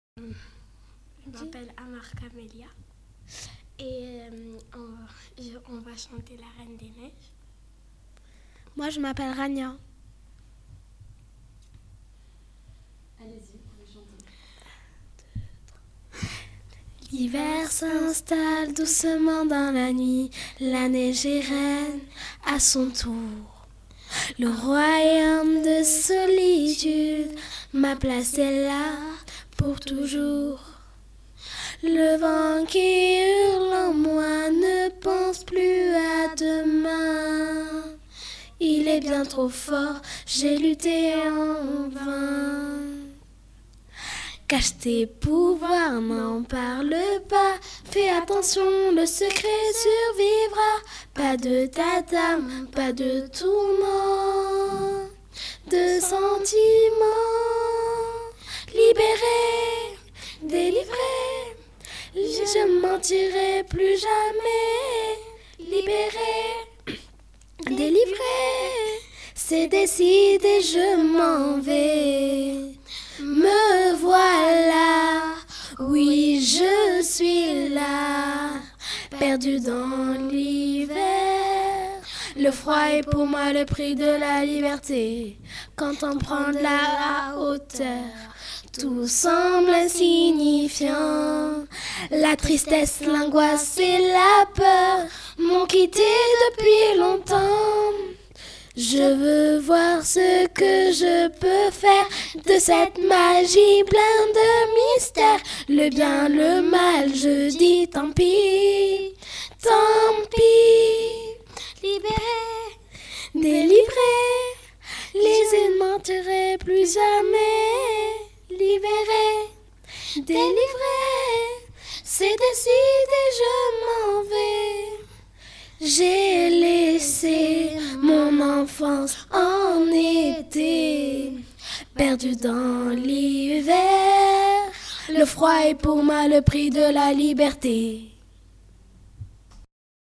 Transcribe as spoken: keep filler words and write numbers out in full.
Je m'appelle Amar Camélia et euh, on, je, on va chanter La Reine des Neiges. Moi, je m'appelle Rania. Allez-y, vous pouvez chanter. L'hiver s'installe doucement dans la nuit, la neige est reine à son tour. Le royaume de solitude, ma place est là pour toujours. Le vent qui hurle en moi ne pense plus à demain. Il est bien trop fort, j'ai lutté en vain. Cache tes pouvoirs, n'en parle pas. Fais attention, le secret survivra. Pas de tatame, pas de tourment, de sentiments. Libéré, délivré, je ne mentirai plus jamais. Libéré, délivré, c'est décidé, je m'en vais. Me voilà, oui je suis là, perdu dans l'hiver. Le froid est pour moi le prix de la liberté. Quand on prend de la hauteur, tout semble insignifiant. La tristesse, l'angoisse et la peur m'ont quitté depuis longtemps. Je veux voir ce que je peux faire de cette magie pleine de mystère. Le bien, le mal, je dis tant pis, tant pis. Libéré, délivré, les ne mentirai plus jamais. Libéré, délivré, c'est décidé, je m'en vais. J'ai laissé mon enfance en été, perdu dans l'hiver. Le froid est pour moi le prix de la liberté.